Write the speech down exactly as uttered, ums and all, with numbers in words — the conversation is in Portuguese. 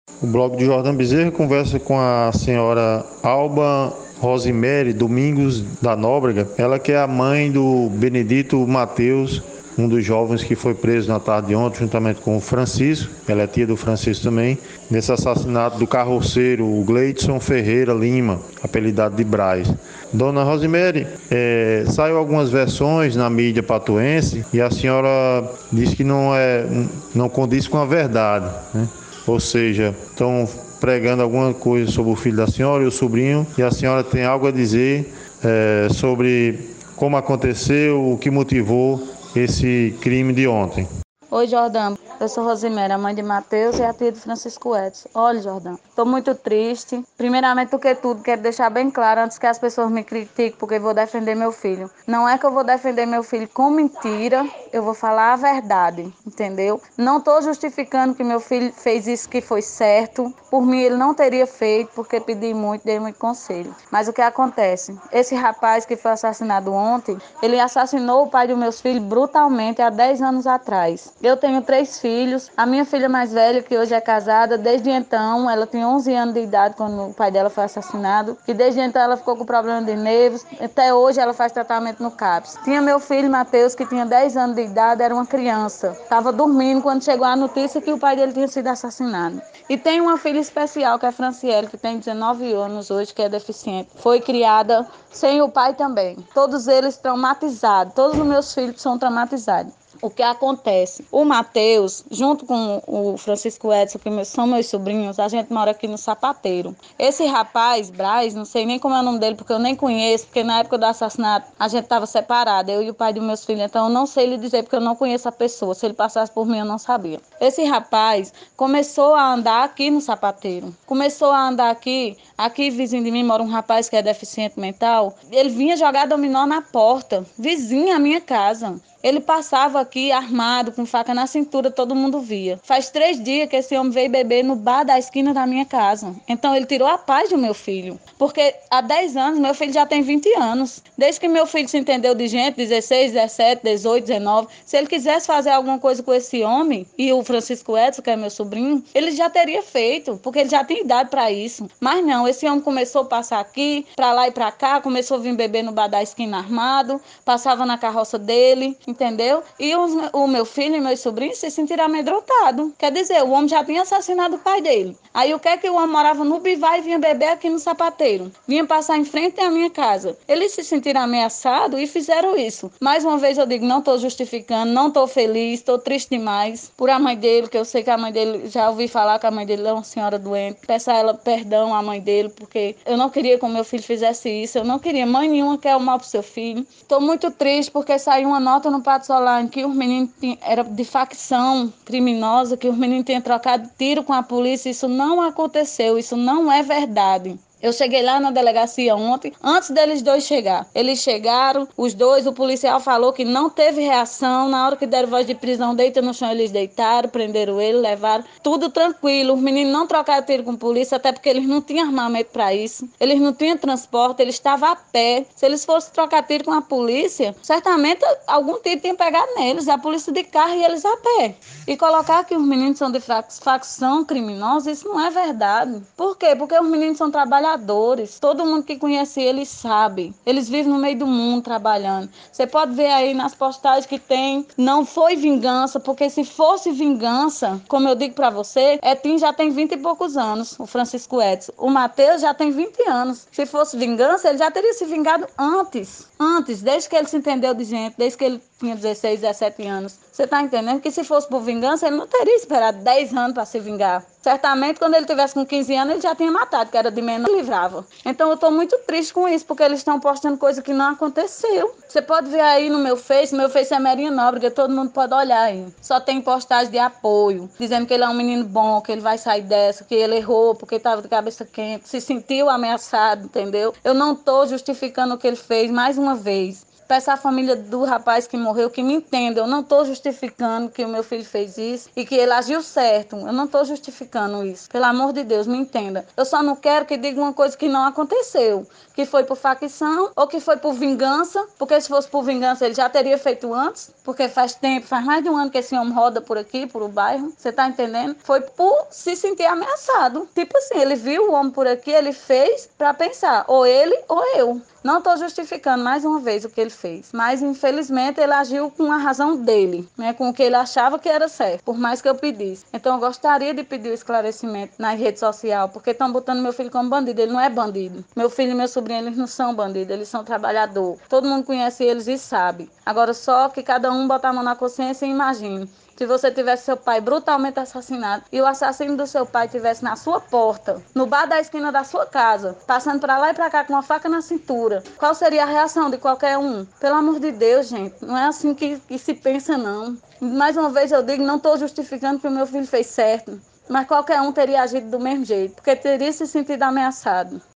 O bloco de Jordan Bezerra conversa com a senhora Alba Rosemary Domingos da Nóbrega, ela que é a mãe do Benedito Mateus, um dos jovens que foi preso na tarde de ontem, juntamente com o Francisco, ela é tia do Francisco também, nesse assassinato do carroceiro o Gleidson Ferreira Lima, apelidado de Braz. Dona Rosemary, é, saiu algumas versões na mídia patuense e a senhora diz que não, é, não condiz com a verdade, né? Ou seja, estão pregando alguma coisa sobre o filho da senhora e o sobrinho, e a senhora tem algo a dizer é, sobre como aconteceu, o que motivou esse crime de ontem. Oi, Jordão. Eu sou Rosemary, a mãe de Mateus e a tia de Francisco Edson. Olha, Jordão, estou muito triste. Primeiramente, do que tudo, quero deixar bem claro, antes que as pessoas me critiquem, porque vou defender meu filho. Não é que eu vou defender meu filho com mentira, eu vou falar a verdade, entendeu? Não estou justificando que meu filho fez isso que foi certo. Por mim, ele não teria feito, porque pedi muito, dei muito conselho. Mas o que acontece? Esse rapaz que foi assassinado ontem, ele assassinou o pai dos meus filhos brutalmente há dez anos atrás. Eu tenho três filhos. A minha filha mais velha, que hoje é casada, desde então, ela tinha onze anos de idade quando o pai dela foi assassinado. E desde então ela ficou com problema de nervos. Até hoje ela faz tratamento no CAPS. Tinha meu filho, Mateus, que tinha dez anos de idade, era uma criança. Estava dormindo quando chegou a notícia que o pai dele tinha sido assassinado. E tem uma filha especial, que é a Franciele, que tem dezenove anos hoje, que é deficiente. Foi criada sem o pai também. Todos eles traumatizados. Todos os meus filhos são traumatizados. O que acontece? O Mateus, junto com o Francisco Edson, que são meus sobrinhos, a gente mora aqui no Sapateiro. Esse rapaz, Braz, não sei nem como é o nome dele, porque eu nem conheço, porque na época do assassinato a gente estava separado, eu e o pai dos meus filhos, então eu não sei lhe dizer, porque eu não conheço a pessoa. Se ele passasse por mim, eu não sabia. Esse rapaz começou a andar aqui no Sapateiro. Começou a andar aqui, aqui vizinho de mim mora um rapaz que é deficiente mental. Ele vinha jogar dominó na porta, vizinho à minha casa. Ele passava aqui armado, com faca na cintura, todo mundo via. Faz três dias que esse homem veio beber no bar da esquina da minha casa. Então ele tirou a paz do meu filho. Porque há dez anos, meu filho já tem vinte anos. Desde que meu filho se entendeu de gente, dezesseis, dezessete, dezoito, dezenove, se ele quisesse fazer alguma coisa com esse homem, e o Francisco Edson, que é meu sobrinho, ele já teria feito, porque ele já tem idade para isso. Mas não, esse homem começou a passar aqui, para lá e para cá, começou a vir beber no bar da esquina armado, passava na carroça dele, entendeu? E os, o meu filho e meus sobrinhos se sentiram amedrontados. Quer dizer, o homem já tinha assassinado o pai dele. Aí o que é que o homem morava no Bivai e vinha beber aqui no Sapateiro? Vinha passar em frente à minha casa. Eles se sentiram ameaçados e fizeram isso. Mais uma vez eu digo, não estou justificando, não estou feliz, estou triste demais por a mãe dele, que eu sei que a mãe dele, já ouvi falar que a mãe dele é uma senhora doente. Peço a ela perdão, a mãe dele, porque eu não queria que o meu filho fizesse isso. Eu não queria, mãe nenhuma quer o mal pro seu filho. Estou muito triste porque saiu uma nota no Pato Solar em que os meninos tinham, era de facção criminosa, que os meninos tinham trocado tiro com a polícia. Isso não aconteceu, isso não é verdade. Eu cheguei lá na delegacia ontem, antes deles dois chegar. Eles chegaram, os dois, o policial falou que não teve reação. Na hora que deram voz de prisão, deita no chão, eles deitaram, prenderam ele, levaram. Tudo tranquilo. Os meninos não trocaram tiro com a polícia, até porque eles não tinham armamento para isso. Eles não tinham transporte, eles estavam a pé. Se eles fossem trocar tiro com a polícia, certamente algum tiro tinha pegado neles. A polícia de carro e eles a pé. E colocar que os meninos são de facção criminosa, isso não é verdade. Por quê? Porque os meninos são trabalhadores. Todo mundo que conhece eles sabe. Eles vivem no meio do mundo trabalhando. Você pode ver aí nas postagens que tem, não foi vingança, porque se fosse vingança, como eu digo pra você, Etim já tem vinte e poucos anos, o Francisco Edson. O Mateus já tem vinte anos. Se fosse vingança, ele já teria se vingado antes. Antes, desde que ele se entendeu de gente, desde que ele tinha dezesseis, dezessete anos. Você tá entendendo? Que se fosse por vingança, ele não teria esperado dez anos para se vingar. Certamente, quando ele tivesse com quinze anos, ele já tinha matado, que era de menor, e livrava. Então, eu tô muito triste com isso, porque eles estão postando coisa que não aconteceu. Você pode ver aí no meu Face, meu Face é Merinha Nóbrega, todo mundo pode olhar aí. Só tem postagem de apoio, dizendo que ele é um menino bom, que ele vai sair dessa, que ele errou porque estava de cabeça quente, se sentiu ameaçado, entendeu? Eu não tô justificando o que ele fez, mais uma vez. Peço à família do rapaz que morreu que me entenda. Eu não estou justificando que o meu filho fez isso e que ele agiu certo. Eu não estou justificando isso. Pelo amor de Deus, me entenda. Eu só não quero que diga uma coisa que não aconteceu. Que foi por facção ou que foi por vingança. Porque se fosse por vingança, ele já teria feito antes. Porque faz tempo, faz mais de um ano que esse homem roda por aqui, por o bairro. Você tá entendendo? Foi por se sentir ameaçado. Tipo assim, ele viu o homem por aqui, ele fez pra pensar, ou ele ou eu. Não estou justificando mais uma vez o que ele fez, mas infelizmente ele agiu com a razão dele, né, com o que ele achava que era certo, por mais que eu pedisse. Então eu gostaria de pedir o esclarecimento na rede social, porque estão botando meu filho como bandido. Ele não é bandido. Meu filho e meu sobrinho, eles não são bandidos, eles são trabalhadores. Todo mundo conhece eles e sabe. Agora só que cada um bota a mão na consciência e imagine. Se você tivesse seu pai brutalmente assassinado e o assassino do seu pai tivesse na sua porta, no bar da esquina da sua casa, passando para lá e para cá com uma faca na cintura, qual seria a reação de qualquer um? Pelo amor de Deus, gente, não é assim que, que se pensa, não. Mais uma vez eu digo, não estou justificando que o meu filho fez certo, mas qualquer um teria agido do mesmo jeito, porque teria se sentido ameaçado.